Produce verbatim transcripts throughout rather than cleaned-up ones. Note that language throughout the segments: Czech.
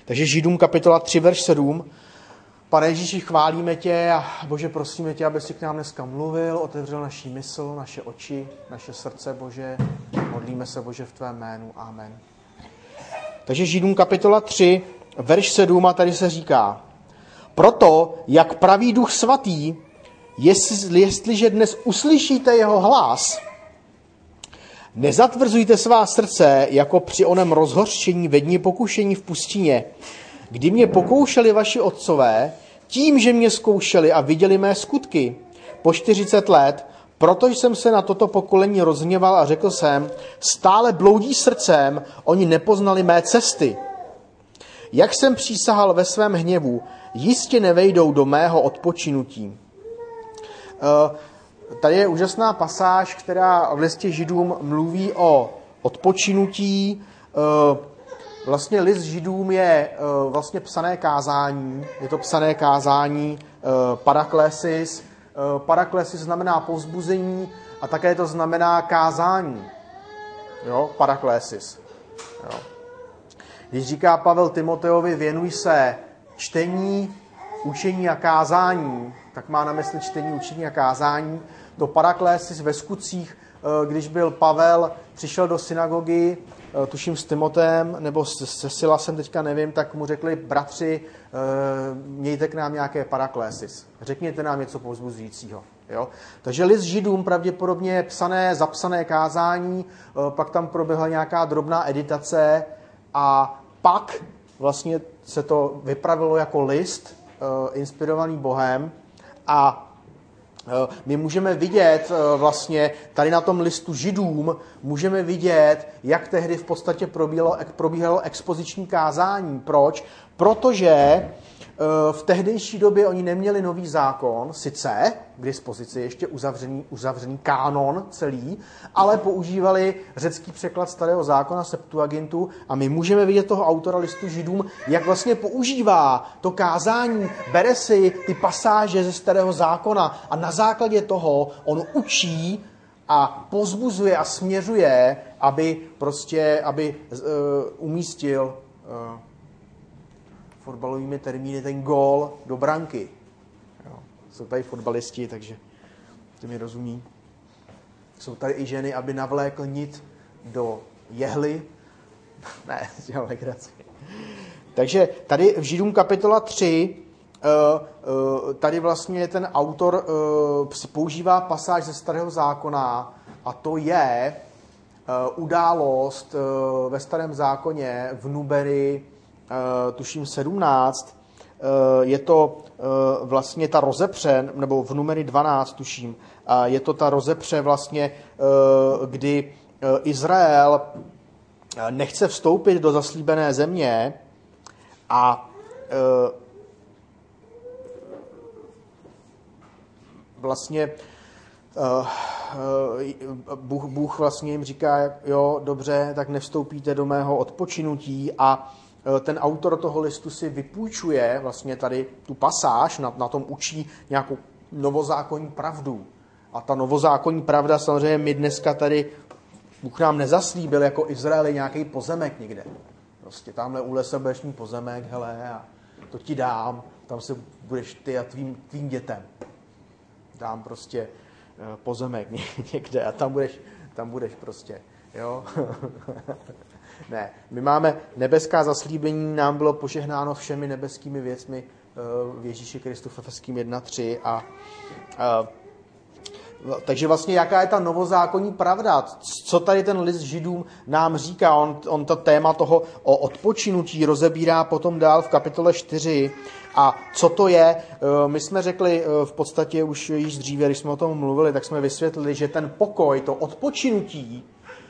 Takže Židům kapitola tři, verš sedm. Pane Ježíši, chválíme tě a Bože, prosíme tě, aby si k nám dneska mluvil, otevřel naši mysl, naše oči, naše srdce, Bože. Modlíme se, Bože, v tvém jménu. Amen. Takže Židům kapitola tři, verš sedm, a tady se říká: proto, jak praví Duch Svatý, jestli, jestliže dnes uslyšíte jeho hlas, nezatvrzujte svá srdce, jako při onem rozhořčení ve dni pokušení v pustině, kdy mě pokoušeli vaši otcové, tím, že mě zkoušeli a viděli mé skutky po čtyřicet let, protože jsem se na toto pokolení rozhněval a řekl jsem, stále bloudí srdcem, oni nepoznali mé cesty. Jak jsem přísahal ve svém hněvu, jistě nevejdou do mého odpočinutí. Tady je úžasná pasáž, která v listě Židům mluví o odpočinutí. Vlastně list Židům je vlastně psané kázání. Je to psané kázání paraklesis. Paraklesis znamená povzbuzení a také to znamená kázání. Jo, paraklesis. Jo. Když říká Pavel Timoteovi, věnuj se čtení, učení a kázání, tak má na mysli čtení, učení a kázání. To paraklesis ve skutcích, když byl Pavel, přišel do synagogy, tuším s Timotem, nebo se Silasem, teďka nevím, tak mu řekli, bratři, mějte k nám nějaké paraklesis. Řekněte nám něco povzbuzujícího. Jo? Takže list Židům pravděpodobně je psané, zapsané kázání, pak tam proběhla nějaká drobná editace a pak vlastně se to vypravilo jako list, inspirovaný Bohem, a my můžeme vidět vlastně tady na tom listu Židům, můžeme vidět, jak tehdy v podstatě probíhalo, probíhalo expoziční kázání. Proč? Protože v tehdejší době oni neměli nový zákon, sice k dispozici ještě uzavřený, uzavřený kánon celý, ale používali řecký překlad starého zákona Septuagintu a my můžeme vidět toho autora listu Židům, jak vlastně používá to kázání, bere si ty pasáže ze starého zákona a na základě toho on učí a povzbuzuje a směřuje, aby prostě, aby uh, umístil uh, fotbalovými termíny ten gól do branky. Jo. Jsou tady fotbalisti, takže ty mi rozumí. Jsou tady i ženy, aby navlékl nit do jehly. Ne, dělám legraci. Takže tady v Židům kapitola tři, tady vlastně ten autor používá pasáž ze starého zákona a to je událost ve starém zákoně v Númeri, tuším sedmnáct, je to vlastně ta rozepře, nebo v Númeri dvanáct, tuším, je to ta rozepře vlastně, kdy Izrael nechce vstoupit do zaslíbené země a vlastně Bůh, Bůh vlastně jim říká, jo, dobře, tak nevstoupíte do mého odpočinutí, a ten autor toho listu si vypůjčuje vlastně tady tu pasáž, na, na tom učí nějakou novozákonní pravdu. A ta novozákonní pravda samozřejmě my dneska tady, Bůh nám nezaslíbil jako Izraeli nějaký pozemek někde. Prostě tamhle u lesa budeš mít pozemek, hele, a to ti dám, tam se budeš ty a tvým, tvým dětem. Dám prostě pozemek někde a tam budeš, tam budeš prostě, jo. Ne, my máme nebeská zaslíbení, nám bylo požehnáno všemi nebeskými věcmi v Ježíši Kristu v Efeským jedna tři a, a takže vlastně jaká je ta novozákonní pravda? Co tady ten list Židům nám říká? On, on to téma toho o odpočinutí rozebírá potom dál v kapitole čtyři. A co to je? My jsme řekli v podstatě už již dříve, když jsme o tom mluvili, tak jsme vysvětlili, že ten pokoj, to odpočinutí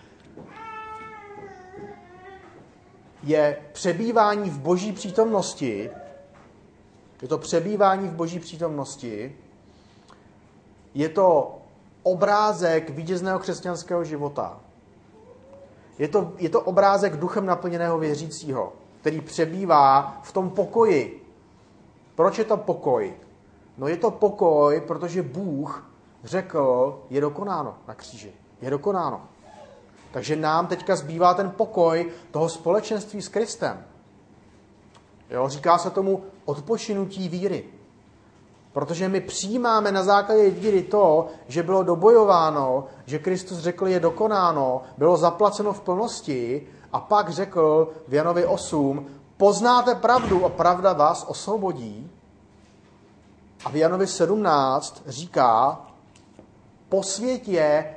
je přebývání v Boží přítomnosti. Je to přebývání v Boží přítomnosti. Je to obrázek vítězného křesťanského života. Je to, je to obrázek duchem naplněného věřícího, který přebývá v tom pokoji. Proč je to pokoj? No je to pokoj, protože Bůh řekl, je dokonáno na kříži. Je dokonáno. Takže nám teďka zbývá ten pokoj toho společenství s Kristem. Jo? Říká se tomu odpočinutí víry. Protože my přijímáme na základě víry to, že bylo dobojováno, že Kristus řekl, je dokonáno, bylo zaplaceno v plnosti a pak řekl v Janovi osm, poznáte pravdu a pravda vás osvobodí. A v Janovi sedmnáct říká, posvěť je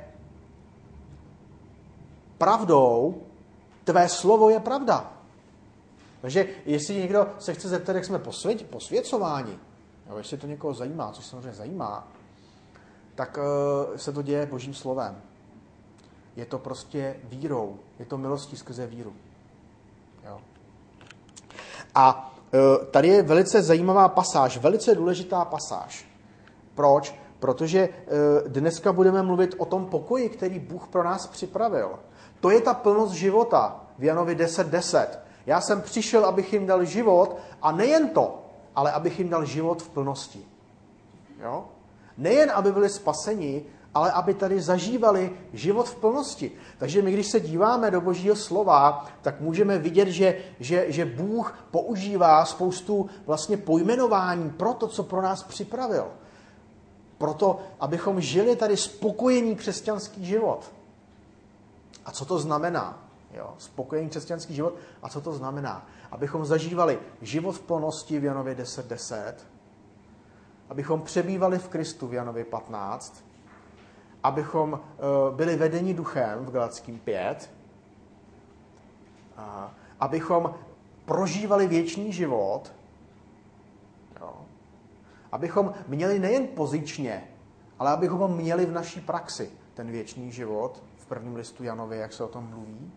pravdou, tvé slovo je pravda. Takže jestli někdo se chce zeptat, jak jsme posvěť, posvěcováni, jo, jestli to někoho zajímá, což samozřejmě zajímá, tak uh, se to děje Božím slovem. Je to prostě vírou, je to milostí skrze víru. Jo. A uh, tady je velice zajímavá pasáž, velice důležitá pasáž. Proč? Protože uh, dneska budeme mluvit o tom pokoji, který Bůh pro nás připravil. To je ta plnost života v Janovi deset deset. Já jsem přišel, abych jim dal život a nejen to, ale abych jim dal život v plnosti. Jo? Nejen, aby byli spaseni, ale aby tady zažívali život v plnosti. Takže my, když se díváme do Božího slova, tak můžeme vidět, že, že, že Bůh používá spoustu vlastně pojmenování pro to, co pro nás připravil. Proto, abychom žili tady spokojený křesťanský život. A co to znamená? Jo, spokojený křesťanský život. A co to znamená? Abychom zažívali život v plnosti v Janově deset deset, abychom přebývali v Kristu v Janově patnáct, abychom uh, byli vedeni duchem v Galatským pět, uh, abychom prožívali věčný život, jo, abychom měli nejen pozičně, ale abychom ho měli v naší praxi, ten věčný život, v prvním listu Janovi, jak se o tom mluví.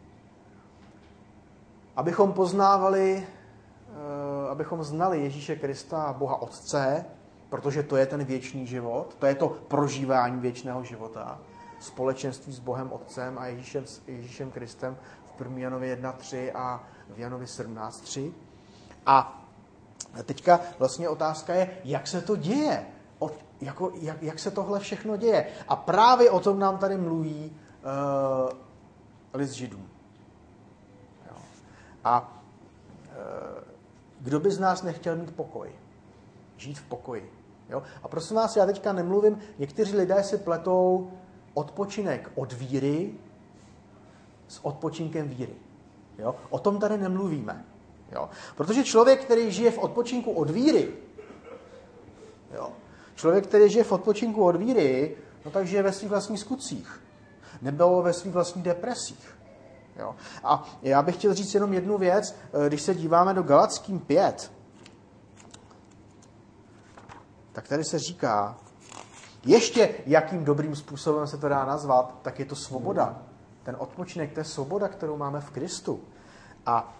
Abychom poznávali, abychom znali Ježíše Krista a Boha Otce, protože to je ten věčný život, to je to prožívání věčného života, společenství s Bohem Otcem a Ježíšem, Ježíšem Kristem v prvním Janovi jedna tři a v Janovi sedmnáct tři. A teďka vlastně otázka je, jak se to děje, Od, jako, jak, jak se tohle všechno děje. A právě o tom nám tady mluví uh, list Židům. A e, kdo by z nás nechtěl mít pokoj? Žít v pokoji. Jo? A prosím vás, já teďka nemluvím, někteří lidé si pletou odpočinek od víry s odpočinkem víry. Jo? O tom tady nemluvíme. Jo? Protože člověk, který žije v odpočinku od víry, jo? člověk, který žije v odpočinku od víry, no tak žije ve svých vlastních skutcích. Nebo ve svých vlastních depresích. Jo. A já bych chtěl říct jenom jednu věc, když se díváme do Galatským pět, tak tady se říká, ještě jakým dobrým způsobem se to dá nazvat, tak je to svoboda. Ten odpočinek, to je svoboda, kterou máme v Kristu. A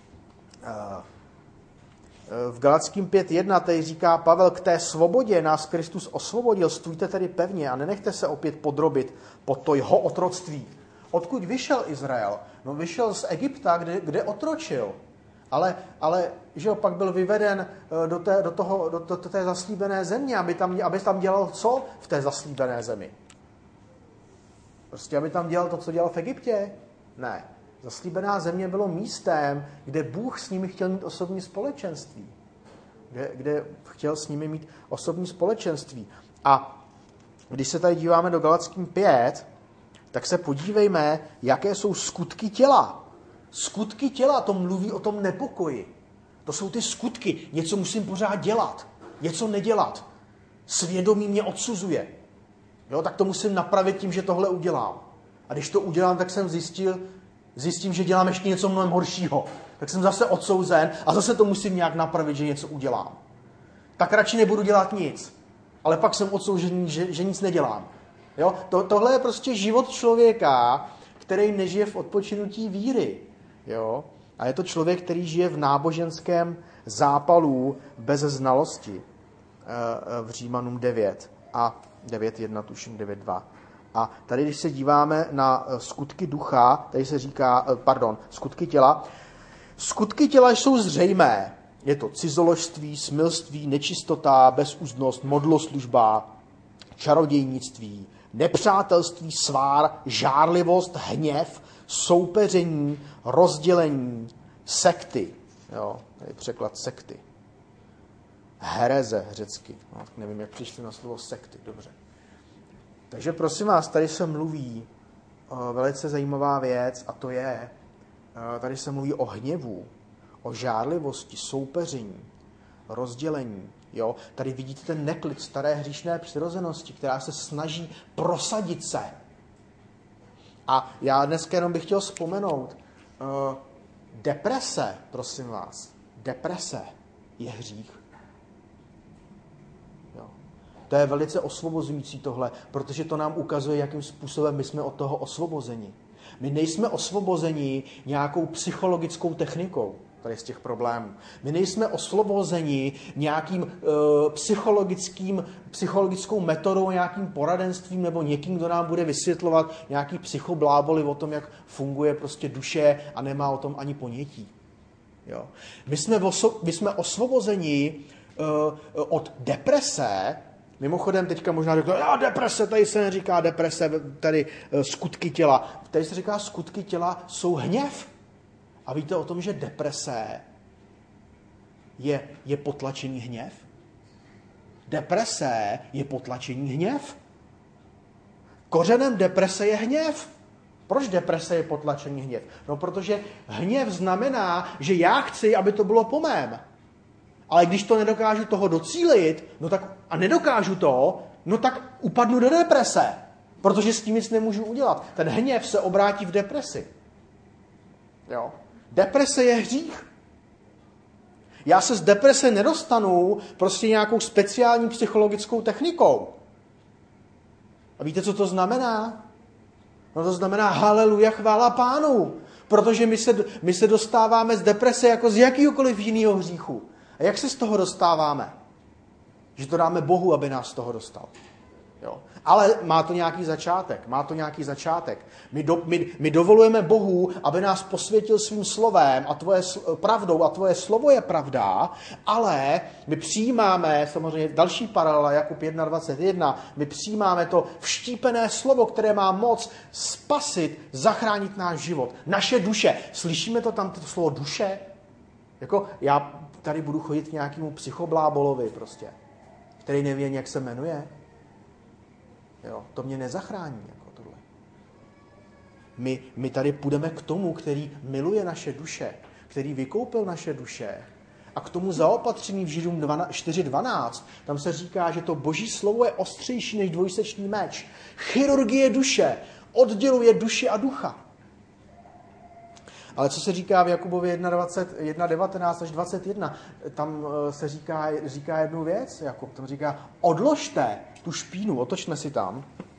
v Galatským pět jedna tady říká Pavel, k té svobodě nás Kristus osvobodil, stůjte tedy pevně a nenechte se opět podrobit pod to jeho otroctví. Odkud vyšel Izrael? No vyšel z Egypta, kde, kde otročil. Ale, ale že jo, pak byl vyveden do té, do toho, do, do té zaslíbené země, aby tam, aby tam dělal co v té zaslíbené zemi? Prostě aby tam dělal to, co dělal v Egyptě? Ne. Zaslíbená země bylo místem, kde Bůh s nimi chtěl mít osobní společenství. Kde, kde chtěl s nimi mít osobní společenství. A když se tady díváme do Galatským pět, tak se podívejme, jaké jsou skutky těla. Skutky těla, to mluví o tom nepokoji. To jsou ty skutky. Něco musím pořád dělat, něco nedělat. Svědomí mě odsuzuje. Jo, tak to musím napravit tím, že tohle udělám. A když to udělám, tak jsem zjistil, zjistím, že dělám ještě něco mnohem horšího. Tak jsem zase odsouzen a zase to musím nějak napravit, že něco udělám. Tak radši nebudu dělat nic. Ale pak jsem odsouzený, že, že nic nedělám. Jo? To, tohle je prostě život člověka, který nežije v odpočinutí víry. Jo? A je to člověk, který žije v náboženském zápalu bez znalosti. V Římanům devět a devět jedna, tuším devět dva. A tady, když se díváme na skutky ducha, tady se říká, pardon, skutky těla. Skutky těla jsou zřejmé. Je to cizoložství, smilství, nečistota, bezúznost, modloslužba, čarodějnictví, nepřátelství, svár, žárlivost, hněv, soupeření, rozdělení, sekty. Jo, tady překlad sekty. Hereze řecky. No, nevím, jak přišli na slovo sekty. Dobře. Takže prosím vás, tady se mluví o velice zajímavá věc a to je, tady se mluví o hněvu, o žárlivosti, soupeření, rozdělení. Jo? Tady vidíte ten neklid staré hříšné přirozenosti, která se snaží prosadit se. A já dneska jenom bych chtěl vzpomenout, uh, deprese, prosím vás, deprese je hřích. Jo. To je velice osvobozující tohle, protože to nám ukazuje, jakým způsobem my jsme od toho osvobozeni. My nejsme osvobozeni nějakou psychologickou technikou tady z těch problémů. My nejsme osvobozeni nějakým uh, psychologickým, psychologickou metodou, nějakým poradenstvím nebo někým, kdo nám bude vysvětlovat nějaký psychobláboli o tom, jak funguje prostě duše a nemá o tom ani ponětí. Jo. My, jsme oso- my jsme osvobozeni uh, od deprese. Mimochodem, teďka možná řekl, já deprese, tady se neříká deprese, tady uh, skutky těla. Tady se říká, skutky těla jsou hněv. A víte o tom, že deprese je, je potlačený hněv? Deprese je potlačený hněv. Kořenem deprese je hněv. Proč deprese je potlačený hněv? No, protože hněv znamená, že já chci, aby to bylo po mém. Ale když to nedokážu toho docílit, no tak, a nedokážu to, no tak upadnu do deprese. Protože s tím nic nemůžu udělat. Ten hněv se obrátí v depresi. Jo. Deprese je hřích. Já se z deprese nedostanu prostě nějakou speciální psychologickou technikou. A víte, co to znamená? No to znamená haleluja, chvála Pánu. Protože my se, my se dostáváme z deprese jako z jakýhokoliv jiného hříchu. A jak se z toho dostáváme? Že to dáme Bohu, aby nás z toho dostal. Jo. Ale má to nějaký začátek. Má to nějaký začátek. My, do, my, my dovolujeme Bohu, aby nás posvětil svým slovem a tvoje pravdou a tvoje slovo je pravda, ale my přijímáme, samozřejmě další paralela, Jakub jedna dvacet jedna, my přijímáme to vštípené slovo, které má moc spasit, zachránit náš život, naše duše. Slyšíme to tam, to slovo duše? Jako já tady budu chodit k nějakému psychoblábolovi prostě, který neví, jak se jmenuje. Jo, to mě nezachrání jako tohle. My, my tady půjdeme k tomu, který miluje naše duše, který vykoupil naše duše. A k tomu zaopatření v Židům čtyři dvanáct, tam se říká, že to boží slovo je ostřejší než dvojsečný meč. Chirurgie duše odděluje duši a ducha. Ale co se říká v Jakubově jedna devatenáct až dvacet jedna, tam se říká, říká jednu věc, Jakub tam říká, odložte tu špínu, otočme si tam,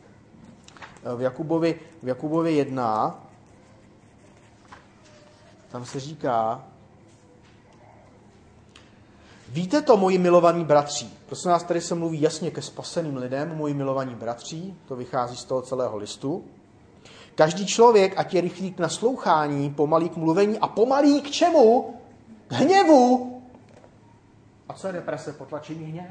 v Jakubovi, v Jakubovi jedna, tam se říká, víte to, moji milovaní bratři, prosím nás, tady se mluví jasně ke spaseným lidem, moji milovaní bratři, to vychází z toho celého listu. Každý člověk, ať je rychlý k naslouchání, pomalý k mluvení a pomalý k čemu? K hněvu. A co je deprese? Potlačení hněv.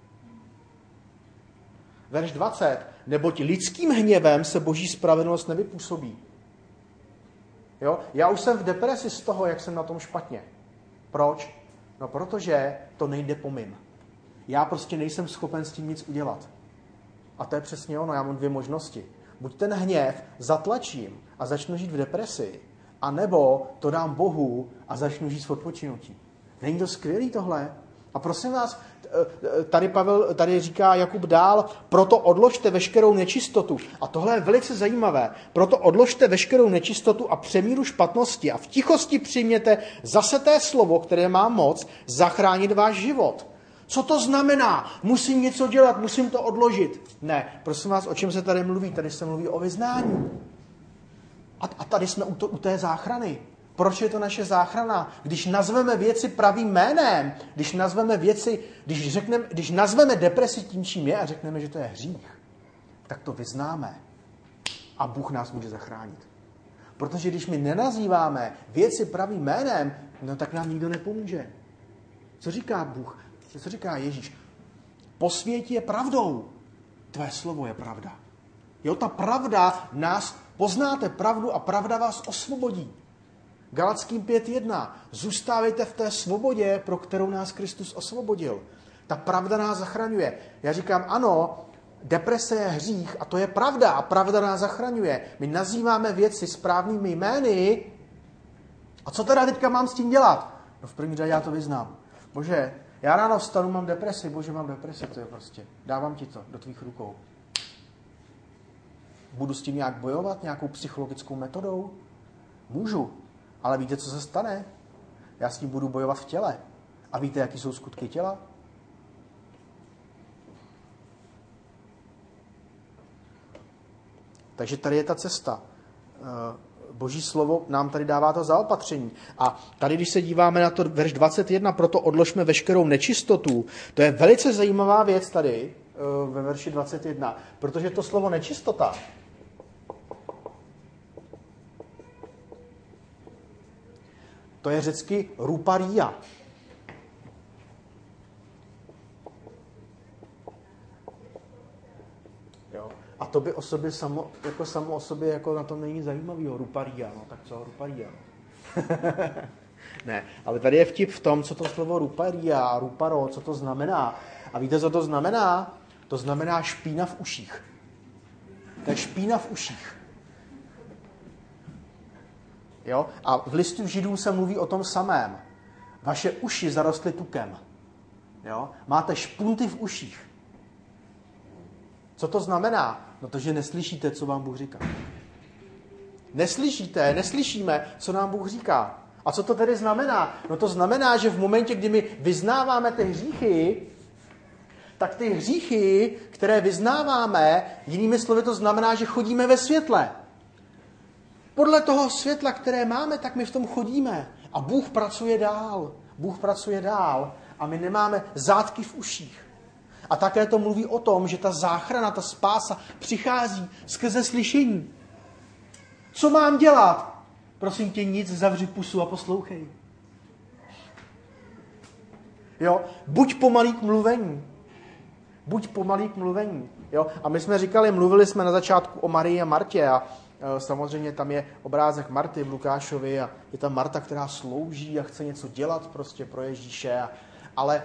Verš dvacet. Neboť lidským hněvem se boží spravedlnost nevypůsobí. Jo? Já už jsem v depresi z toho, jak jsem na tom špatně. Proč? No protože to nejde po mým. Já prostě nejsem schopen s tím nic udělat. A to je přesně ono, já mám dvě možnosti. Buď ten hněv zatlačím a začnu žít v depresi, anebo to dám Bohu a začnu žít v odpočinutí. Není to skvělý tohle? A prosím vás, tady Pavel, tady říká Jakub dál, proto odložte veškerou nečistotu. A tohle je velice zajímavé. Proto odložte veškerou nečistotu a přemíru špatnosti a v tichosti přijměte zase té slovo, které má moc zachránit váš život. Co to znamená? Musím něco dělat, musím to odložit. Ne, prosím vás, o čem se tady mluví? Tady se mluví o vyznání. A, a tady jsme u, to, u té záchrany. Proč je to naše záchrana? Když nazveme věci pravým jménem, když nazveme věci, když, řekneme, když nazveme depresi tím, čím je a řekneme, že to je hřích, tak to vyznáme. A Bůh nás může zachránit. Protože když my nenazýváme věci pravým jménem, no tak nám nikdo nepomůže. Co říká Bůh? Co říká Ježíš? Posvěť je pravdou. Tvé slovo je pravda. Jo, ta pravda nás, poznáte pravdu a pravda vás osvobodí. Galackým pět jedna. Zůstávejte v té svobodě, pro kterou nás Kristus osvobodil. Ta pravda nás zachraňuje. Já říkám, ano, deprese je hřích a to je pravda a pravda nás zachraňuje. My nazýváme věci správnými jmény. A co teda teďka mám s tím dělat? No v první řadě já to vyznám. Bože, já ráno vstanu, mám depresi. Bože, mám depresi, to je prostě. Dávám ti to do tvých rukou. Budu s tím nějak bojovat, nějakou psychologickou metodou? Můžu. Ale víte, co se stane? Já s tím budu bojovat v těle. A víte, jaký jsou skutky těla? Takže tady je ta cesta. Boží slovo nám tady dává to zaopatření. A tady, když se díváme na to verš dvacet jedna, proto odložme veškerou nečistotu, to je velice zajímavá věc tady ve verši dvacet jedna, protože to slovo nečistota to je řecky ruparia. Jo. A to by o sobě samo, jako samo o sobě jako na tom není zajímavýho. Ruparia, no tak co ruparia? Ne, ale tady je vtip v tom, co to slovo ruparia, ruparo, co to znamená. A víte, co to znamená? To znamená špína v uších. To je špína v uších. Jo? A v listu Židům se mluví o tom samém. Vaše uši zarostly tukem. Jo? Máte špunty v uších. Co to znamená? No to, že neslyšíte, co vám Bůh říká. Neslyšíte, neslyšíme, co nám Bůh říká. A co to tedy znamená? No to znamená, že v momentě, kdy my vyznáváme ty hříchy, tak ty hříchy, které vyznáváme, jinými slovy to znamená, že chodíme ve světle. Podle toho světla, které máme, tak my v tom chodíme. A Bůh pracuje dál. Bůh pracuje dál. A my nemáme zátky v uších. A také to mluví o tom, že ta záchrana, ta spása přichází skrze slyšení. Co mám dělat? Prosím tě, nic, zavři pusu a poslouchej. Jo? Buď pomalý k mluvení. Buď pomalý k mluvení. Jo? A my jsme říkali, mluvili jsme na začátku o Marii a Martě a samozřejmě tam je obrázek Marty v Lukášovi a je tam Marta, která slouží a chce něco dělat prostě pro Ježíše. Ale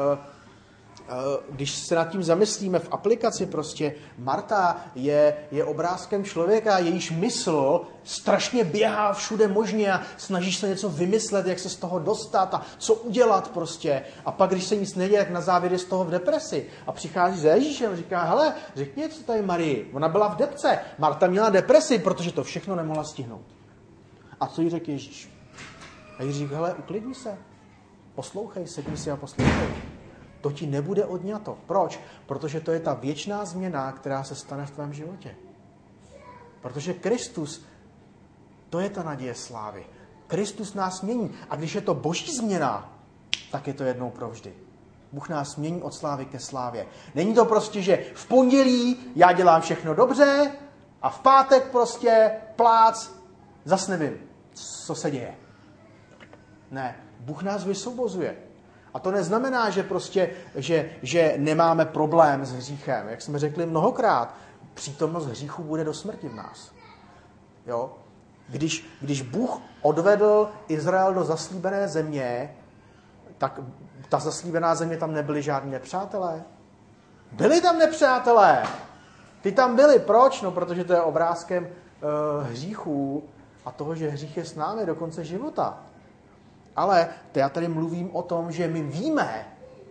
když se nad tím zamyslíme v aplikaci, prostě Marta je, je obrázkem člověka, jejíž mysl strašně běhá všude možně a snažíš se něco vymyslet, jak se z toho dostat a co udělat prostě. A pak, když se nic neděje, tak na závěr je z toho v depresi. A přichází za Ježíšem a říká, hele, řekni něco tady Marii. Ona byla v depce. Marta měla depresi, protože to všechno nemohla stihnout. A co jí řekl Ježíš? A Ježíš říká, hele, uklidni se. Poslouchej, sedni si a poslouchej. To ti nebude odňato. Proč? Protože to je ta věčná změna, která se stane v tvém životě. Protože Kristus, to je ta naděje slávy. Kristus nás mění. A když je to boží změna, tak je to jednou provždy. Bůh nás mění od slávy ke slávě. Není to prostě, že v pondělí já dělám všechno dobře a v pátek prostě plác, zas nevím, co se děje. Ne, Bůh nás vysvobozuje. A to neznamená, že prostě, že, že nemáme problém s hříchem. Jak jsme řekli mnohokrát, přítomnost hříchu bude do smrti v nás. Jo? Když, když Bůh odvedl Izrael do zaslíbené země, tak ta zaslíbená země, tam nebyli žádní nepřátelé. Byli tam nepřátelé. Ty tam byli. Proč? No, protože to je obrázkem uh, hříchů a toho, že hřích je s námi do konce života. Ale já tady mluvím o tom, že my víme,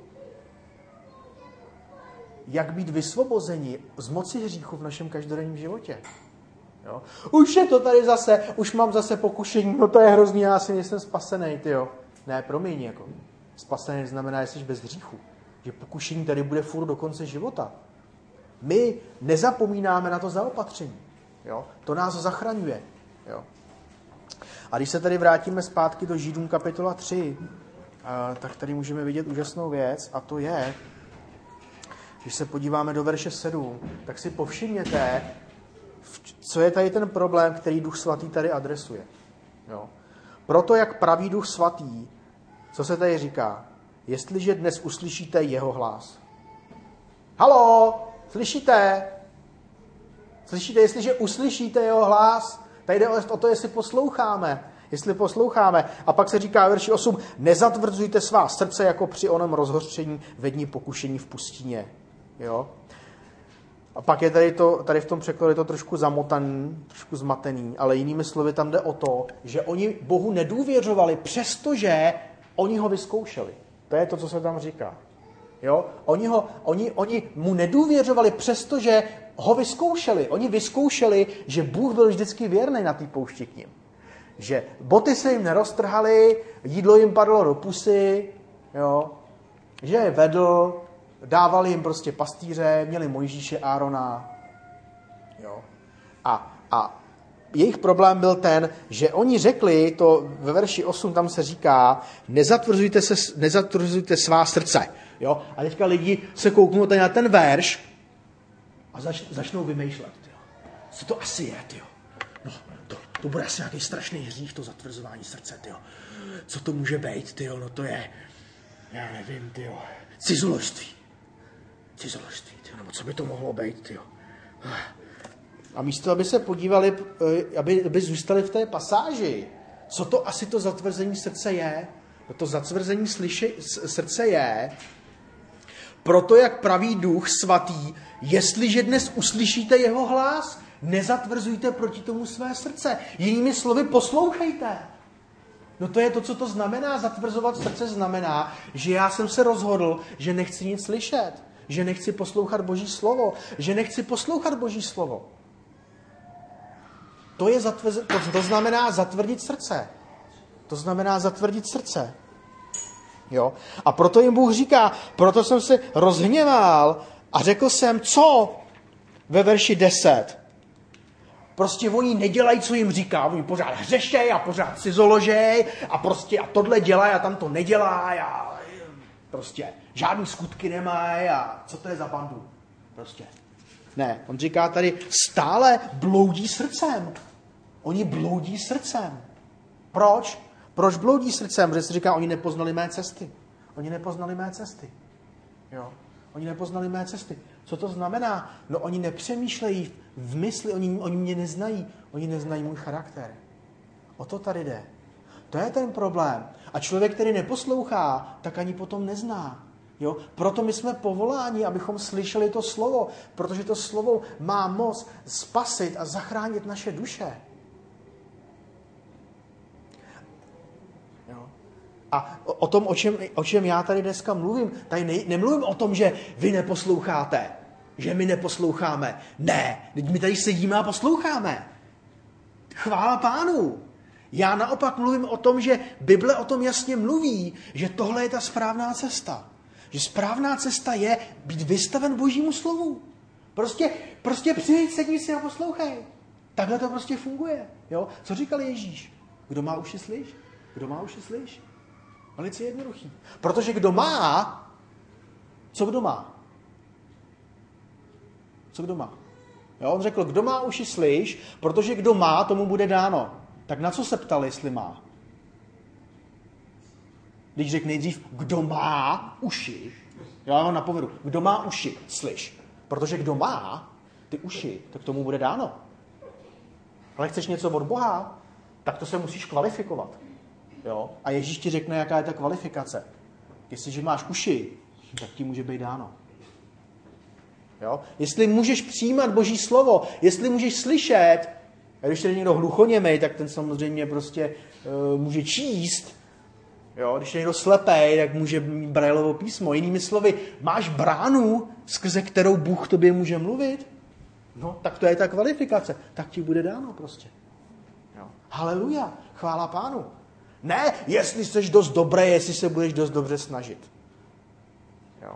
jak být vysvobozeni z moci hříchu v našem každodenním životě. Jo? Už je to tady zase, už mám zase pokušení, no to je hrozný, já si nejsem spasený, tyjo. Ne, promiň, jako. Spasený znamená, že jsi bez hříchu. Že pokušení tady bude furt do konce života. My nezapomínáme na to zaopatření. Jo? To nás zachraňuje. Jo? A když se tady vrátíme zpátky do Židům kapitola tři, tak tady můžeme vidět úžasnou věc, a to je, když se podíváme do verše sedm, tak si povšimněte, co je tady ten problém, který Duch Svatý tady adresuje. Jo. Proto, jak praví Duch Svatý, co se tady říká? Jestliže dnes uslyšíte jeho hlas. Haló, slyšíte? Slyšíte, jestliže uslyšíte jeho hlas? Tady jde o to, jestli posloucháme. Jestli posloucháme. A pak se říká v verši osm, nezatvrzujte svá srdce jako při onom rozhořčení ve dni pokušení v pustině. Jo? A pak je tady, to, tady v tom překladu je to trošku zamotaný, trošku zmatený, ale jinými slovy tam jde o to, že oni Bohu nedůvěřovali, přestože oni ho vyzkoušeli. To je to, co se tam říká. Jo? Oni, ho, oni, oni mu nedůvěřovali, přestože ho vyzkoušeli. Oni vyzkoušeli, že Bůh byl vždycky věrný na té poušti k nim. Že boty se jim neroztrhaly, jídlo jim padlo do pusy, jo? Že je vedl, dávali jim prostě pastýře, měli Mojžíše, Árona. Jo? A, a jejich problém byl ten, že oni řekli, to ve verši osm tam se říká, nezatvrzujte, se, nezatvrzujte svá srdce. Jo? A teďka lidi se kouknou tady na ten verš a zač, začnou vymýšlet. Tyjo. Co to asi je? Tyjo? No, to, to bude asi nějaký strašný hřích, to zatvrzování srdce. Tyjo. Co to může být? Tyjo? No to je, já nevím, tyjo. Cizoložství. Cizoložství, tyjo. Nebo co by to mohlo být? Tyjo? A místo, aby se podívali, aby, aby zůstali v té pasáži, co to asi to zatvrzení srdce je? No to zatvrzení slyši, srdce je, proto jak praví Duch Svatý, jestliže dnes uslyšíte jeho hlas, nezatvrzujte proti tomu své srdce. Jinými slovy, poslouchejte. No to je to, co to znamená. Zatvrzovat srdce znamená, že já jsem se rozhodl, že nechci nic slyšet, že nechci poslouchat Boží slovo, že nechci poslouchat Boží slovo. To, je zatvrz... to, to znamená zatvrdit srdce. To znamená zatvrdit srdce. Jo? A proto jim Bůh říká, proto jsem se rozhněval a řekl jsem, co? Ve verši deset. Prostě oni nedělají, co jim říká. Oni pořád hřešej a pořád cizoložej a prostě a tohle dělají a tam to nedělají a prostě žádný skutky nemají a co to je za bandu? Prostě. Ne, on říká tady, stále bloudí srdcem. Oni bloudí srdcem. Proč? Proč bloudí srdcem? Protože se říká, oni nepoznali mé cesty. Oni nepoznali mé cesty. Jo? Oni nepoznali mé cesty. Co to znamená? No oni nepřemýšlejí v mysli, oni, oni mě neznají. Oni neznají můj charakter. O to tady jde. To je ten problém. A člověk, který neposlouchá, tak ani potom nezná. Jo? Proto my jsme povoláni, abychom slyšeli to slovo, protože to slovo má moc spasit a zachránit naše duše. Jo? A o tom, o čem, o čem já tady dneska mluvím, tady ne, nemluvím o tom, že vy neposloucháte, že my neposloucháme. Ne, my tady sedíme a posloucháme. Chvála Pánu. Já naopak mluvím o tom, že Bible o tom jasně mluví, že tohle je ta správná cesta. Že správná cesta je být vystaven Božímu slovu. Prostě, prostě přijď, sedni si a poslouchej. Takhle to prostě funguje. Jo? Co říkal Ježíš? Kdo má uši, slyš? Kdo má uši, slyš? Velice jednoduchý. Protože kdo má, co kdo má? Co kdo má? Jo? On řekl, kdo má uši, slyš, protože kdo má, tomu bude dáno. Tak na co se ptal, jestli má? Když řekl nejdřív, kdo má uši, já ho napovedu, kdo má uši, slyš. Protože kdo má ty uši, tak tomu bude dáno. Ale chceš něco od Boha, tak to se musíš kvalifikovat. Jo? A Ježíš ti řekne, jaká je ta kvalifikace. Jestliže máš uši, tak ti může být dáno. Jo? Jestli můžeš přijímat Boží slovo, jestli můžeš slyšet, a když je někdo hluchoněmej, tak ten samozřejmě prostě uh, může číst. Jo? Když je někdo slepej, tak může mít Braillovo písmo. Jinými slovy, máš bránu, skrze kterou Bůh tobě může mluvit? No, tak to je ta kvalifikace. Tak ti bude dáno prostě. Jo? Haleluja, chvála Pánu. Ne, jestli jsi dost dobrý, jestli se budeš dost dobře snažit. Jo?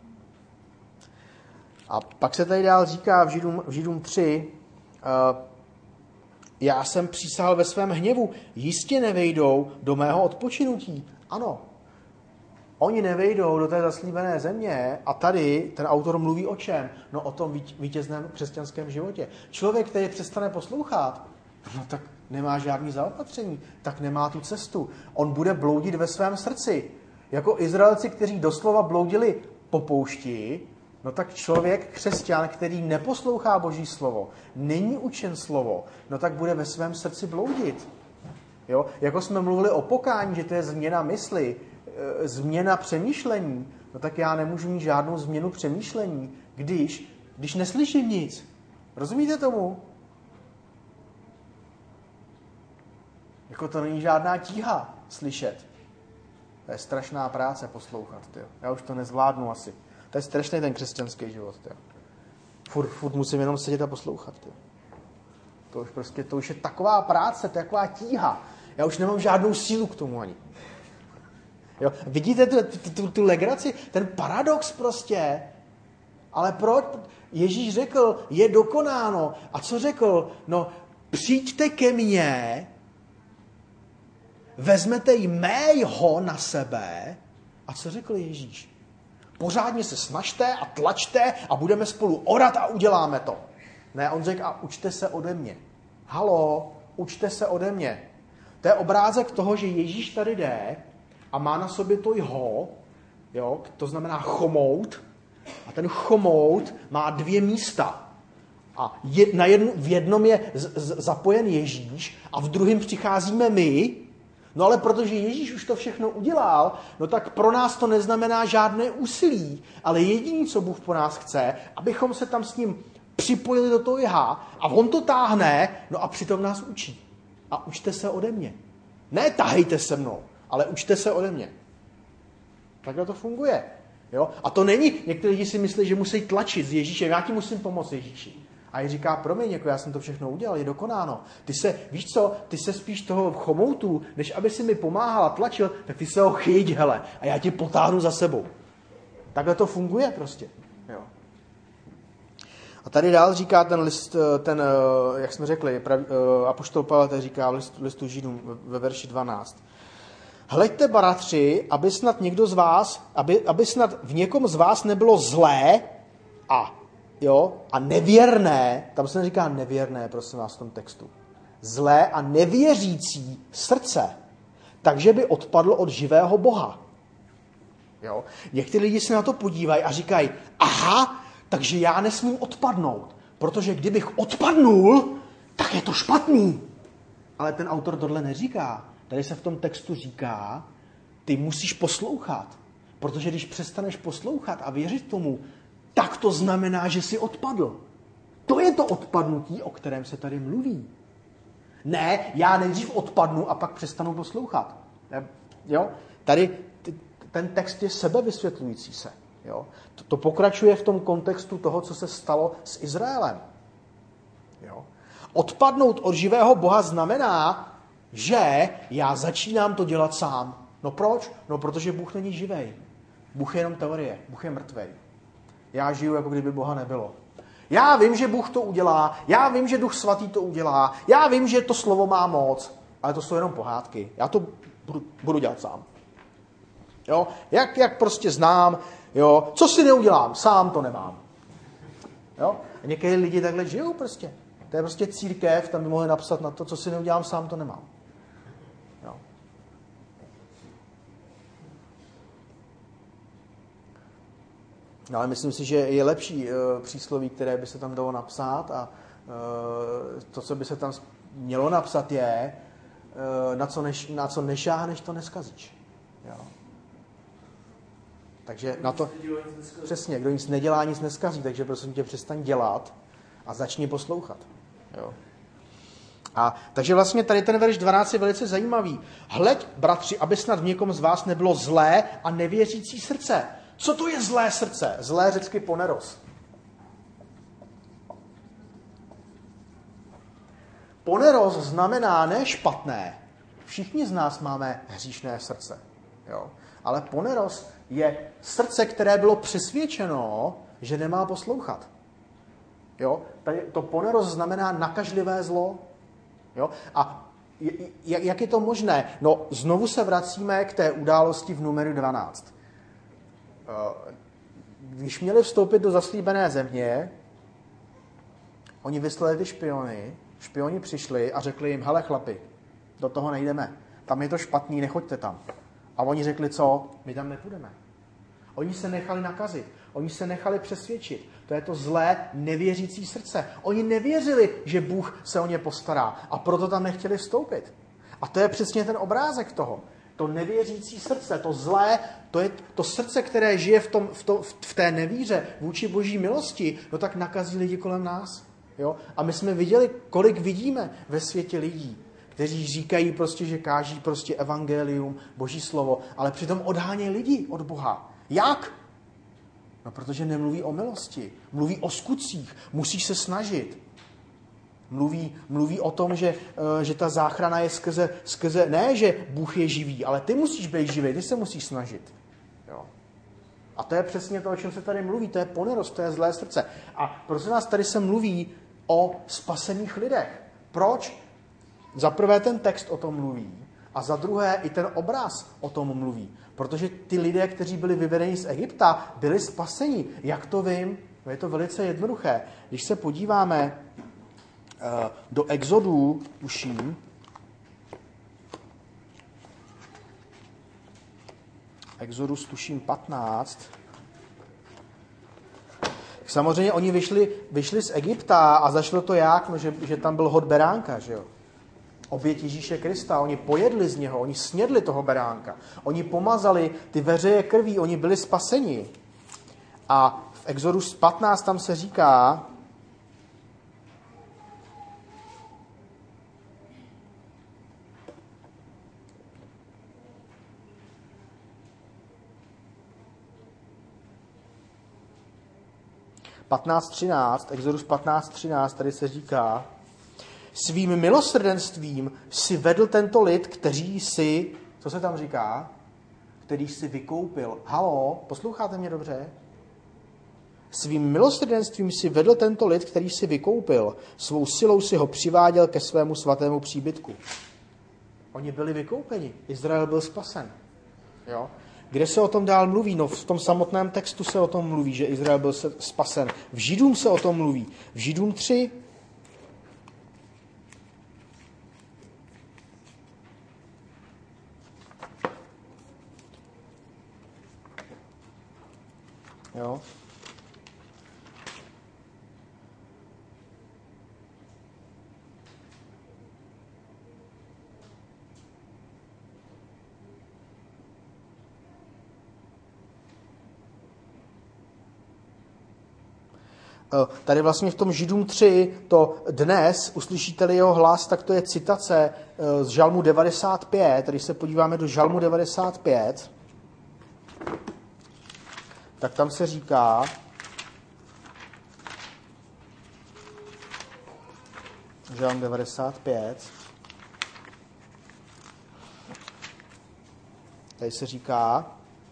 A pak se tady dál říká v Židům, v Židům tři, uh, já jsem přísahal ve svém hněvu, jistě nevejdou do mého odpočinutí. Ano, oni nevejdou do té zaslíbené země a tady ten autor mluví o čem? No o tom vítězném křesťanském životě. Člověk, který přestane poslouchat, no tak nemá žádný zaopatření, tak nemá tu cestu. On bude bloudit ve svém srdci. Jako Izraelci, kteří doslova bloudili po poušti, no tak člověk, křesťan, který neposlouchá Boží slovo, není učen slovo, no tak bude ve svém srdci bloudit. Jo? Jako jsme mluvili o pokání, že to je změna mysli, e, změna přemýšlení, no tak já nemůžu mít žádnou změnu přemýšlení, když, když neslyším nic. Rozumíte tomu? Jako to není žádná tíha slyšet. To je strašná práce poslouchat. Tyjo. Já už to nezvládnu asi. To je strašný ten křesťanský život. Tyjo. Furt, furt musím jenom sedět a poslouchat. Tyjo. To už prostě, to už je taková práce, to je taková tíha. Já už nemám žádnou sílu k tomu ani. Jo? Vidíte tu, tu, tu, tu legraci? Ten paradox prostě. Ale proč? Ježíš řekl, je dokonáno. A co řekl? No, přijďte ke mně, vezmete jmého na sebe. A co řekl Ježíš? Pořádně se snažte a tlačte a budeme spolu orat a uděláme to. Ne, on řekl, a učte se ode mě. Haló, učte se ode mě. To je obrázek toho, že Ježíš tady jde a má na sobě to jho, jo, to znamená chomout. A ten chomout má dvě místa. A je, na jednu, v jednom je z, z, zapojen Ježíš a v druhém přicházíme my. No ale protože Ježíš už to všechno udělal, no tak pro nás to neznamená žádné úsilí, ale jediné, co Bůh po nás chce, abychom se tam s ním připojili do toho jha a on to táhne, no a přitom nás učí. A učte se ode mě. Ne tahejte se mnou, ale učte se ode mě. Takhle to funguje. Jo? A to není, někteří lidi si myslí, že musí tlačit s Ježíšem, já ti musím pomoct Ježíši. A Ježíš říká, promiň, jako já jsem to všechno udělal, je dokonáno. Ty se, víš co, ty se spíš toho chomoutu, než aby si mi pomáhal a tlačil, tak ty se ho chyť, hele, a já tě potáhnu za sebou. Takhle to funguje prostě. Jo. A tady dál říká ten list, ten, jak jsme řekli, apoštol Pavel tady říká v listu, listu Židům ve verši dvanáct. Hleďte, bratři, aby snad někdo z vás, aby, aby snad v někom z vás nebylo zlé a, jo, a nevěrné, tam se neříká nevěrné, prosím vás, v tom textu, zlé a nevěřící srdce, takže by odpadlo od živého Boha. Jo? Někteří lidi se na to podívají a říkají, aha, takže já nesmím odpadnout, protože kdybych odpadnul, tak je to špatný. Ale ten autor tohle neříká. Tady se v tom textu říká, ty musíš poslouchat, protože když přestaneš poslouchat a věřit tomu, tak to znamená, že jsi odpadl. To je to odpadnutí, o kterém se tady mluví. Ne, já nejdřív odpadnu a pak přestanu poslouchat. Jo? Tady ten text je sebevysvětlující se. Jo? To, to pokračuje v tom kontextu toho, co se stalo s Izraelem. Jo? Odpadnout od živého Boha znamená, že já začínám to dělat sám. No proč? No protože Bůh není živej. Bůh je jenom teorie. Bůh je mrtvej. Já žiju, jako kdyby Boha nebylo. Já vím, že Bůh to udělá. Já vím, že Duch Svatý to udělá. Já vím, že to slovo má moc. Ale to jsou jenom pohádky. Já to budu, budu dělat sám. Jo? Jak, jak prostě znám, jo? Co si neudělám, sám to nemám. Jo? A některé lidi takhle žijou prostě. To je prostě církev, tam by mohli napsat na to, co si neudělám, sám to nemám. Jo? Ale myslím si, že je lepší uh, přísloví, které by se tam dalo napsat a uh, to, co by se tam mělo napsat, je, uh, na co, neš, na co nešáhneš, to neskazíš. Jo? Takže na to, přesně, kdo nic nedělá, nic neskazí, takže prosím tě, přestaň dělat a začni poslouchat. Jo. A takže vlastně tady ten verš dvanáct je velice zajímavý. Hleď, bratři, aby snad v někom z vás nebylo zlé a nevěřící srdce. Co to je zlé srdce? Zlé řecky poneros. Poneros znamená ne špatné. Všichni z nás máme hříšné srdce. Jo. Ale poneros je srdce, které bylo přesvědčeno, že nemá poslouchat. Jo? Tady to poneros znamená nakažlivé zlo. Jo? A jak je to možné? No, znovu se vracíme k té události v numeru dvanáct. Když měli vstoupit do zaslíbené země, oni vyslali ty špiony, špioni přišli a řekli jim, hele chlapi, do toho nejdeme, tam je to špatný, nechoďte tam. A oni řekli, co? My tam nepůjdeme. Oni se nechali nakazit. Oni se nechali přesvědčit. To je to zlé, nevěřící srdce. Oni nevěřili, že Bůh se o ně postará. A proto tam nechtěli vstoupit. A to je přesně ten obrázek toho. To nevěřící srdce, to zlé, to je to srdce, které žije v, tom, v, to, v té nevíře vůči boží milosti, no tak nakazí lidi kolem nás. Jo? A my jsme viděli, kolik vidíme ve světě lidí, kteří říkají prostě, že káží prostě evangelium, boží slovo, ale přitom odhánějí lidi od Boha. Jak? No protože nemluví o milosti, mluví o skutcích, musíš se snažit. Mluví, mluví o tom, že, že ta záchrana je skrze, skrze, ne, že Bůh je živý, ale ty musíš být živý, ty se musíš snažit. Jo. A to je přesně to, o čem se tady mluví, to je ponerost, to je zlé srdce. A prosím vás, tady se mluví o spasených lidech. Proč? Za prvé ten text o tom mluví a za druhé i ten obraz o tom mluví. Protože ty lidé, kteří byli vyvedeni z Egypta, byli spaseni. Jak to vím? No je to velice jednoduché. Když se podíváme do Exodu, tuším, Exodus tuším patnáct, samozřejmě oni vyšli, vyšli z Egypta a zašlo to jak, no, že, že tam byl hod beránka, že jo? Oběť Ježíše Krista, oni pojedli z něho, oni snědli toho beránka, oni pomazali ty veřeje krví, oni byli spaseni. A v Exodus patnáct tam se říká, patnáct třináct, Exodus patnáct třináct, tady se říká, svým milosrdenstvím si vedl tento lid, kteří si, co se tam říká, který si vykoupil. Haló, posloucháte mě dobře? Svým milosrdenstvím si vedl tento lid, který si vykoupil. Svou silou si ho přiváděl ke svému svatému příbytku. Oni byli vykoupeni. Izrael byl spasen. Jo? Kde se o tom dál mluví? No v tom samotném textu se o tom mluví, že Izrael byl spasen. V Židům se o tom mluví. V Židům tři. Jo. Tady vlastně v tom Židům tři, to dnes, uslyšíte-li jeho hlas, tak to je citace z Žalmu devadesát pět. Když se podíváme do Žalmu devadesát pět, tak tam se říká, Žalm devadesát pět, tady se říká,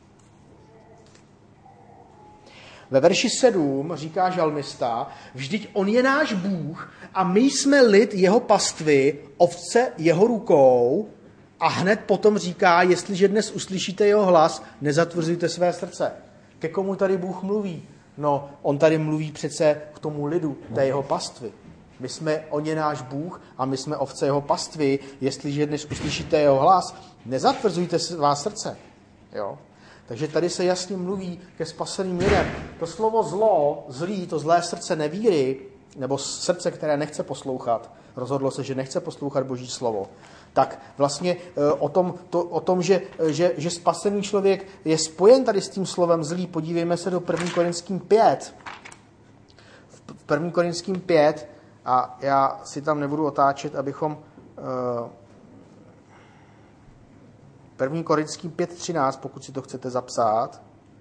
ve verši sedm říká žalmista, vždyť on je náš Bůh a my jsme lid jeho pastvy, ovce jeho rukou, a hned potom říká, jestliže dnes uslyšíte jeho hlas, nezatvrzujte své srdce. Ke komu tady Bůh mluví? No, on tady mluví přece k tomu lidu té jeho pastvy. My jsme, on je náš Bůh a my jsme ovce jeho pastvy, jestliže dnes uslyšíte jeho hlas, nezatvrzujte svá srdce. Jo? Takže tady se jasně mluví ke spaseným lidem. To slovo zlo, zlý, to zlé srdce nevíry, nebo srdce, které nechce poslouchat, rozhodlo se, že nechce poslouchat Boží slovo, tak vlastně o tom, to, o tom že, že, že spasený člověk je spojen tady s tím slovem zlý, podívejme se do první Korinským pět. V první Korinským pět, a já si tam nebudu otáčet, abychom... první Korinským pět třináct, pokud si to chcete zapsat.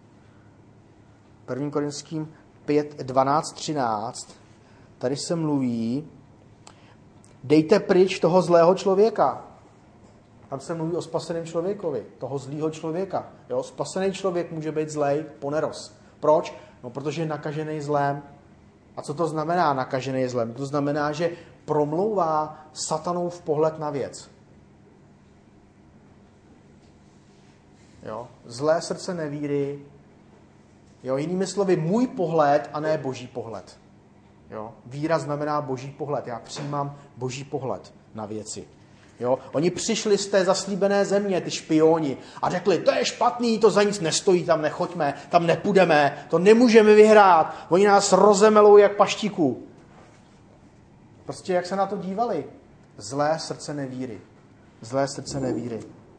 první Korinským pět dvanáct třináct. Tady se mluví, dejte pryč toho zlého člověka. Tam se mluví o spaseném člověkovi, toho zlého člověka. Jo? Spasený člověk může být zlej, poneros. Proč? No, protože je nakažený zlem. A co to znamená nakažený zlem? To znamená, že promlouvá satanův pohled na věc. Jo? Zlé srdce nevíry. Jo? Jinými slovy, můj pohled a ne Boží pohled. Jo? Víra znamená Boží pohled. Já přijímám Boží pohled na věci. Jo? Oni přišli z té zaslíbené země, ty špioni, a řekli, to je špatný, to za nic nestojí, tam nechoďme, tam nepůjdeme, to nemůžeme vyhrát, oni nás rozemelou jak paštíku. Prostě jak se na to dívali? Zlé srdce nevíry. Zlé srdce nevíry.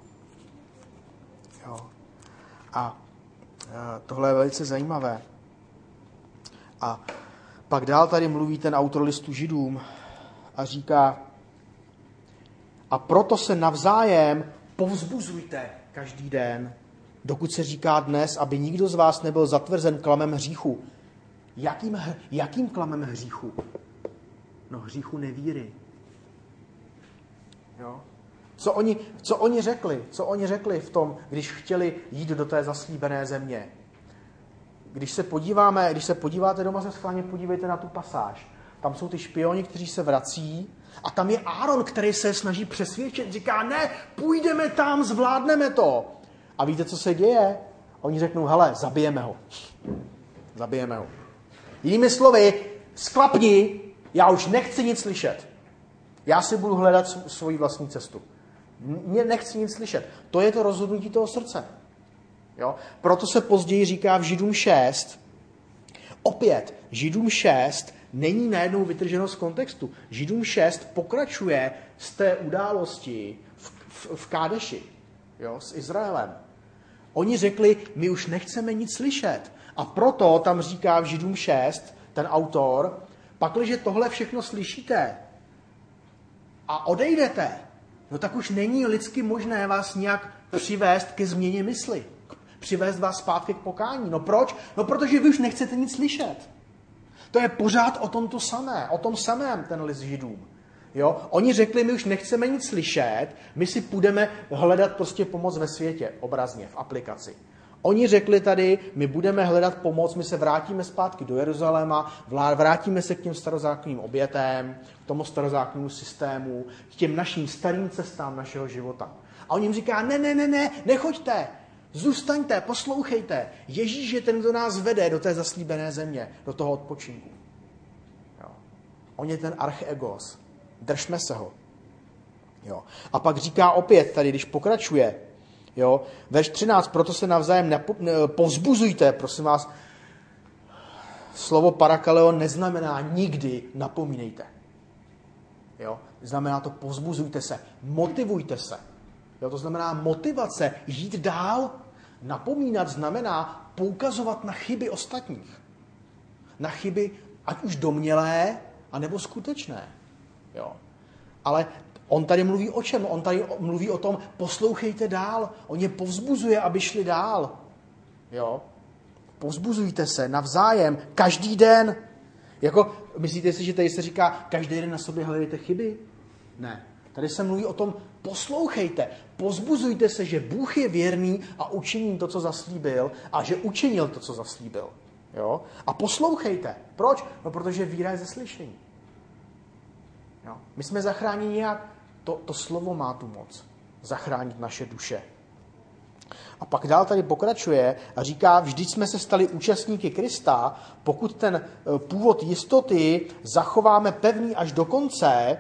Jo. A tohle je velice zajímavé. A pak dál tady mluví ten autor listu Židům a říká: a proto se navzájem povzbuzujte každý den, dokud se říká dnes, aby nikdo z vás nebyl zatvrzen klamem hříchu. Jakým, jakým klamem hříchu? No hříchu nevíry. Jo? Co oni, co oni řekli? Co oni řekli v tom, když chtěli jít do té zaslíbené země? Když se podíváme, když se podíváte doma, se schválně podívejte na tu pasáž. Tam jsou ty špioni, kteří se vrací, a tam je Áron, který se snaží přesvědčit. Říká, ne, půjdeme tam, zvládneme to. A víte, co se děje? Oni řeknou, hele, zabijeme ho. Zabijeme ho. Jinými slovy, sklapni, já už nechci nic slyšet. Já si budu hledat svoji vlastní cestu. Mě nechci nic slyšet. To je to rozhodnutí toho srdce. Jo? Proto se později říká v Židům šest, opět, Židům šest není najednou vytrženo z kontextu. Židům šest pokračuje z té události v, v, v Kádeši, jo, s Izraelem. Oni řekli, my už nechceme nic slyšet. A proto tam říká v Židům šest, ten autor, pakliže tohle všechno slyšíte a odejdete, no tak už není lidsky možné vás nějak přivést ke změně mysli. Přivést vás zpátky k pokání. No proč? No protože vy už nechcete nic slyšet. To je pořád o tom to samé, o tom samém ten list Židům. Jo? Oni řekli, my už nechceme nic slyšet, my si půjdeme hledat prostě pomoc ve světě, obrazně, v aplikaci. Oni řekli tady, my budeme hledat pomoc, my se vrátíme zpátky do Jeruzaléma, vrátíme se k těm starozákonním obětem, k tomu starozákonnímu systému, k těm našim starým cestám našeho života. A on jim říká, ne, ne, ne, ne, nechoďte, zůstaňte, poslouchejte. Ježíš je ten, kdo nás vede do té zaslíbené země, do toho odpočinku. Jo. On je ten archegos. Držme se ho. Jo. A pak říká opět tady, když pokračuje, jo, verš třináct, proto se navzájem nepo, ne, povzbuzujte, prosím vás. Slovo parakaleo neznamená nikdy napomínejte. Jo. Znamená to povzbuzujte se, motivujte se. Jo, to znamená motivace, jít dál. Napomínat znamená poukazovat na chyby ostatních. Na chyby, ať už domnělé, anebo skutečné. Jo. Ale on tady mluví o čem? On tady mluví o tom, poslouchejte dál. On je povzbuzuje, aby šli dál. Jo. Povzbuzujte se navzájem, každý den. Jako, myslíte si, že tady se říká, každý den na sobě hledejte chyby? Ne. Tady se mluví o tom, poslouchejte, pozbuzujte se, že Bůh je věrný a učiní to, co zaslíbil, a že učinil to, co zaslíbil. Jo? A poslouchejte. Proč? No, protože víra je ze slyšení. Jo? My jsme zachráněni jak? To, to slovo má tu moc. Zachránit naše duše. A pak dál tady pokračuje a říká, vždyť jsme se stali účastníky Krista, pokud ten původ jistoty zachováme pevný až do konce.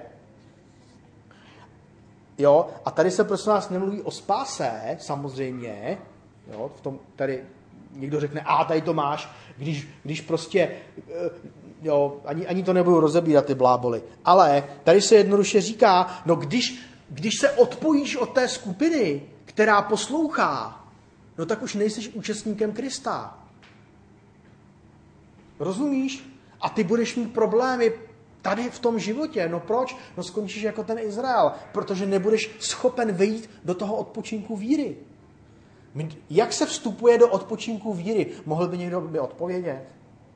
Jo, a tady se prosím vás nemluví o spáse, samozřejmě, jo, v tom tady někdo řekne, a tady to máš, když, když prostě, jo, ani, ani to nebudu rozebírat ty bláboli, ale tady se jednoduše říká, no když, když se odpojíš od té skupiny, která poslouchá, no tak už nejseš účastníkem Krista. Rozumíš? A ty budeš mít problémy tady v tom životě. No proč? No skončíš jako ten Izrael, protože nebudeš schopen vejít do toho odpočinku víry. Jak se vstupuje do odpočinku víry? Mohl by někdo by odpovědět?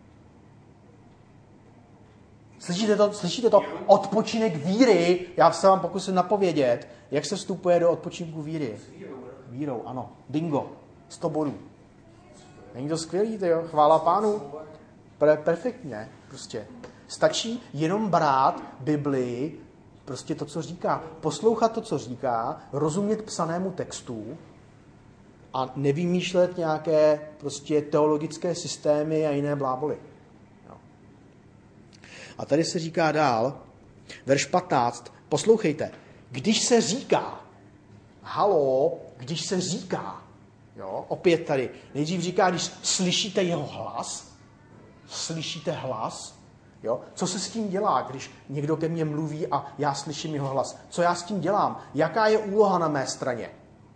Slyšíte to? Slyšíte to? Odpočinek víry. Já se vám pokusím napovědět. Jak se vstupuje do odpočinku víry? Vírou, ano. Bingo. sto bodů. Není to skvělý, jo? Chvála Pánu. Perfektně. Prostě. Stačí jenom brát Biblii, prostě to, co říká. Poslouchat to, co říká, rozumět psanému textu a nevymýšlet nějaké prostě teologické systémy a jiné bláboli. Jo. A tady se říká dál, verš patnáct, poslouchejte, když se říká, halo, když se říká, jo, opět tady, nejdřív říká, když slyšíte jeho hlas, slyšíte hlas, Jo? Co se s tím dělá, když někdo ke mně mluví a já slyším jeho hlas? Co já s tím dělám? Jaká je úloha na mé straně?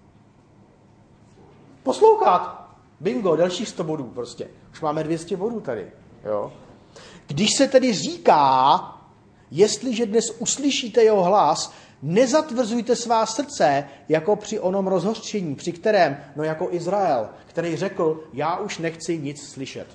Poslouchat. Bingo, dalších sto bodů prostě. Už máme dvě stě bodů tady. Jo? Když se tedy říká, jestliže dnes uslyšíte jeho hlas, nezatvrzujte svá srdce, jako při onom rozhořčení, při kterém, no jako Izrael, který řekl, já už nechci nic slyšet.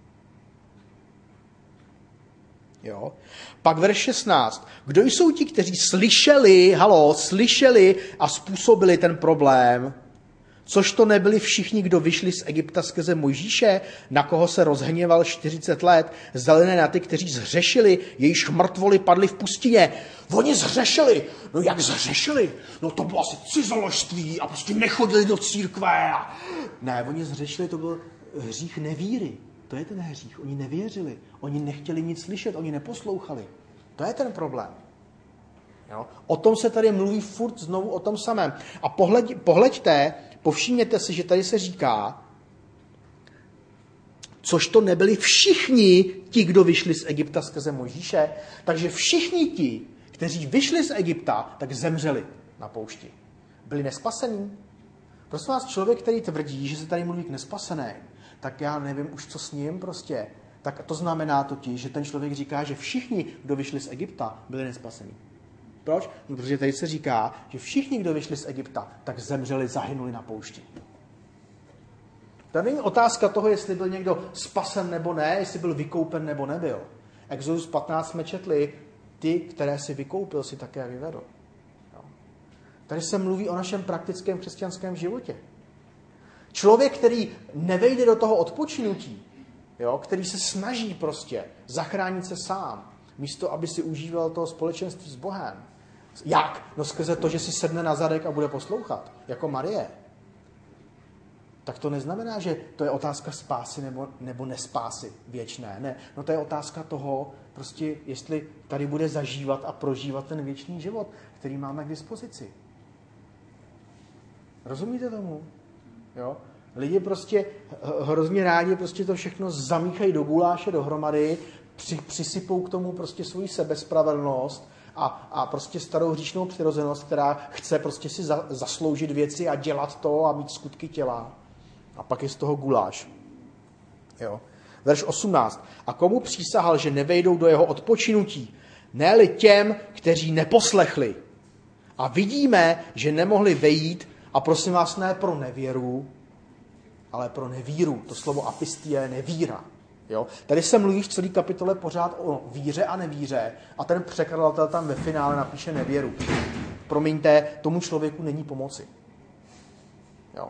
Jo? Pak verš šestnáct. Kdo jsou ti, kteří slyšeli, halo, slyšeli a způsobili ten problém? Což to nebyli všichni, kdo vyšli z Egypta skrze Mojžíše, na koho se rozhněval čtyřicet let, zelené na ty, kteří zhřešili, jejichž mrtvoly padly v pustině. Oni zhřešili. No jak zhřešili? No to bylo asi cizoložství a prostě nechodili do církve. A... Ne, oni zhřešili, to byl hřích nevíry. To je ten hřích. Oni nevěřili. Oni nechtěli nic slyšet, oni neposlouchali. To je ten problém. Jo? O tom se tady mluví furt znovu o tom samém. A pohled, pohleďte, povšimněte si, že tady se říká, což to nebyli všichni ti, kdo vyšli z Egypta skrze Mojžíše, takže všichni ti, kteří vyšli z Egypta, tak zemřeli na poušti. Byli nespasení. Prosím vás, člověk, který tvrdí, že se tady mluví k nespaseným, tak já nevím už, co s ním prostě. Tak to znamená totiž, že ten člověk říká, že všichni, kdo vyšli z Egypta, byli nespasení. Proč? No, protože tady se říká, že všichni, kdo vyšli z Egypta, tak zemřeli, zahynuli na poušti. To není otázka toho, jestli byl někdo spasen nebo ne, jestli byl vykoupen nebo nebyl. Exodus patnáct jsme četli, ty, které si vykoupil, si také vyvedl. Jo. Tady se mluví o našem praktickém křesťanském životě. Člověk, který nevejde do toho odpočinutí, jo, který se snaží prostě zachránit se sám, místo, aby si užíval toho společenství s Bohem. Jak? No skrze to, že si sedne na zadek a bude poslouchat, jako Marie. Tak to neznamená, že to je otázka spásy nebo, nebo nespásy věčné. Ne, no to je otázka toho, prostě jestli tady bude zažívat a prožívat ten věčný život, který máme k dispozici. Rozumíte tomu? Jo? Lidi prostě hrozně rádi prostě to všechno zamíchají do guláše dohromady, při, přisypou k tomu prostě svoji sebespravedlnost a, a prostě starou hříšnou přirozenost, která chce prostě si za, zasloužit věci a dělat to a mít skutky těla. A pak je z toho guláš. Jo. Verš osmnáct. A komu přísahal, že nevejdou do jeho odpočinutí? Ne-li těm, kteří neposlechli. A vidíme, že nemohli vejít, a prosím vás, ne pro nevěru, ale pro nevíru. To slovo apistie je nevíra. Jo? Tady se mluví v celé kapitole pořád o víře a nevíře a ten překladatel tam ve finále napíše nevěru. Promiňte, tomu člověku není pomoci. Jo?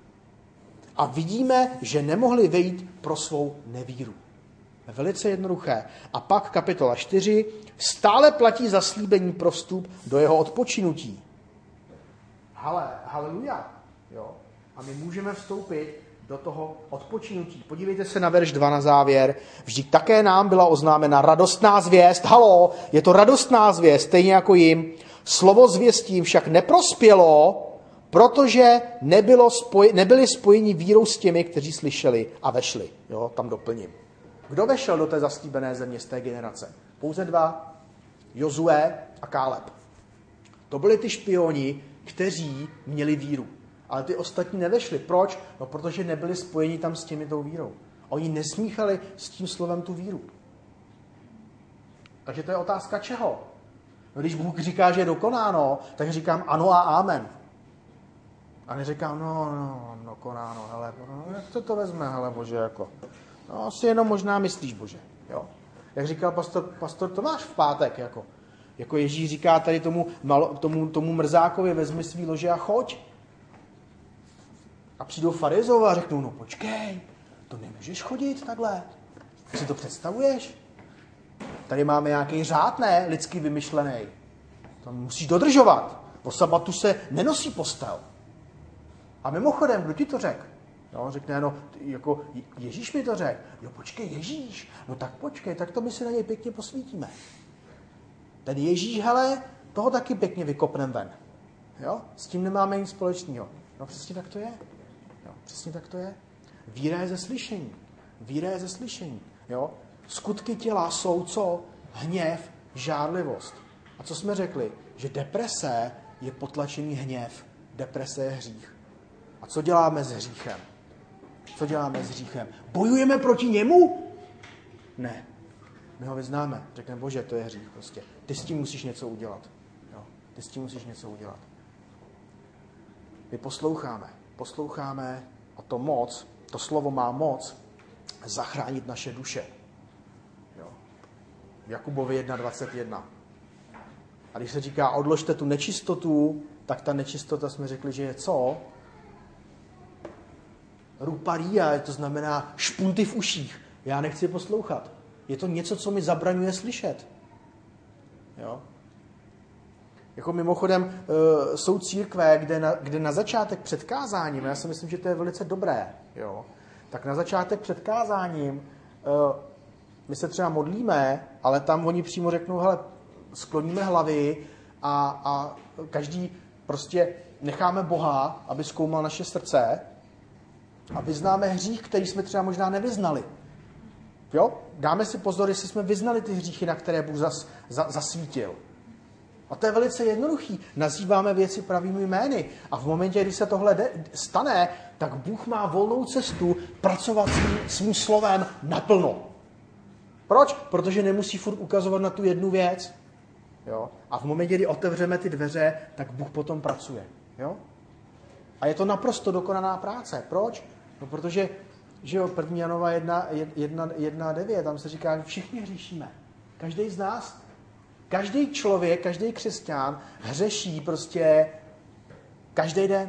A vidíme, že nemohli vejít pro svou nevíru. Velice jednoduché. A pak kapitola čtyři. Stále platí zaslíbení pro vstup do jeho odpočinutí. Hale, haleluja. Jo? A my můžeme vstoupit do toho odpočinutí. Podívejte se na verš dva na závěr. Vždyť také nám byla oznámena radostná zvěst. Halo, je to radostná zvěst, stejně jako jim. Slovo zvěstím však neprospělo, protože nebylo spoj, nebyli spojeni vírou s těmi, kteří slyšeli a vešli. Jo, tam doplním. Kdo vešel do té zaslíbené země z té generace? Pouze dva. Jozue a Káleb. To byli ty špioni, kteří měli víru. Ale ty ostatní nevešli. Proč? No, protože nebyli spojeni tam s těmi tou vírou. Oni nesmíchali s tím slovem tu víru. Takže to je otázka čeho? No, když Bůh říká, že je dokonáno, tak říkám ano a amen. A neříkám, no, no, dokonáno, hele, no, jak to to vezme, hele, Bože, jako. No, asi jenom možná myslíš, Bože, jo. Jak říkal pastor, pastor Tomáš v pátek, jako. Jako Ježíš říká tady tomu, malo, tomu, tomu mrzákovi, vezmi svý lože a choď. A přijdou farizové a řeknou, no počkej, to nemůžeš chodit takhle. Jak si to představuješ? Tady máme nějaký řád, ne, lidsky vymyšlený. To musíš dodržovat. Po sabatu se nenosí postel. A mimochodem, kdo ti to řekl? No, řekne, no, jako Ježíš mi to řekl. Jo, počkej, Ježíš. No tak počkej, tak to my si na něj pěkně posvítíme. Ten Ježíš, hele, toho taky pěkně vykopneme ven. Jo? S tím nemáme nic společného. No přesně tak to je. Jo, přesně tak to je. Víra je ze slyšení. Víra je ze slyšení. Jo? Skutky těla jsou co? Hněv, žárlivost. A co jsme řekli? Že deprese je potlačený hněv. Deprese je hřích. A co děláme s hříchem? Co děláme s hříchem? Bojujeme proti němu? Ne. My ho vyznáme. Řekneme, Bože, to je hřích prostě. Ty s tím musíš něco udělat. Jo. Ty s tím musíš něco udělat. My posloucháme. Posloucháme a to moc, to slovo má moc zachránit naše duše. Jo. V Jakubovi jedna dvacet jedna. A když se říká, odložte tu nečistotu, tak ta nečistota jsme řekli, že je co? Ruparia, to znamená špunty v uších. Já nechci poslouchat. Je to něco, co mi zabraňuje slyšet. Jo? Jako mimochodem jsou církve, kde na, kde na začátek před kázáním, já si myslím, že to je velice dobré, jo? Tak na začátek před kázáním my se třeba modlíme, ale tam oni přímo řeknou, hele, skloníme hlavy a, a každý prostě necháme Boha, aby zkoumal naše srdce a vyznáme hřích, který jsme třeba možná nevyznali. Jo? Dáme si pozor, jestli jsme vyznali ty hříchy, na které Bůh zas, za, zasvítil. A to je velice jednoduchý. Nazýváme věci pravými jmény. A v momentě, kdy se tohle de, stane, tak Bůh má volnou cestu pracovat svým, svým slovem naplno. Proč? Protože nemusí furt ukazovat na tu jednu věc. Jo? A v momentě, kdy otevřeme ty dveře, tak Bůh potom pracuje. Jo? A je to naprosto dokonaná práce. Proč? No protože, že jo, první Janova jedna devět, tam se říká, že všichni hříšíme. Každý z nás, každý člověk, každý křesťan hřeší prostě každý den.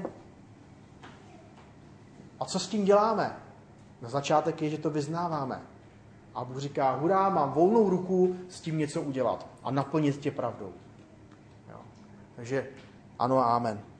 A co s tím děláme? Na začátek je, že to vyznáváme. A Bůh říká, hurá, mám volnou ruku s tím něco udělat a naplnit tě pravdou. Jo. Takže ano a amen.